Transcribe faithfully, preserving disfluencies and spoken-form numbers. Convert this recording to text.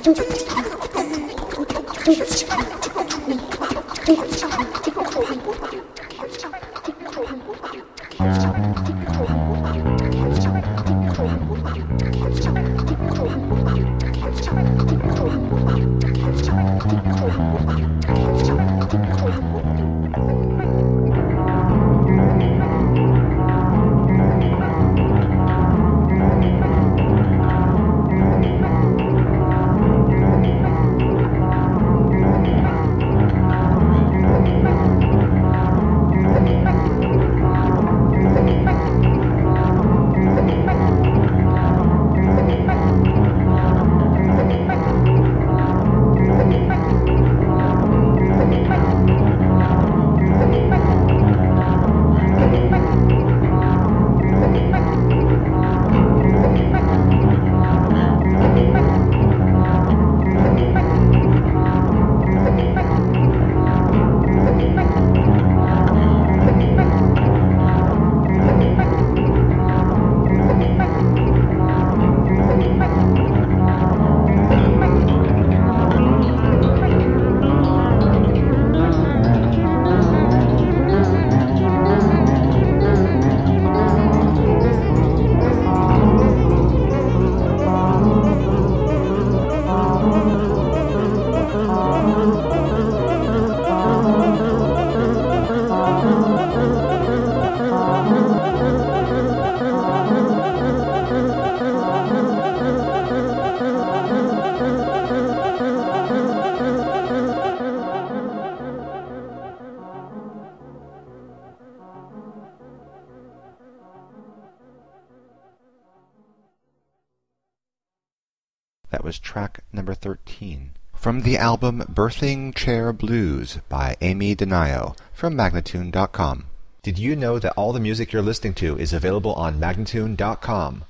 That was track number thirteen. From the album Birthing Chair Blues by Amy Denio from Magnatune dot com. Did you know that all the music you're listening to is available on Magnatune dot com?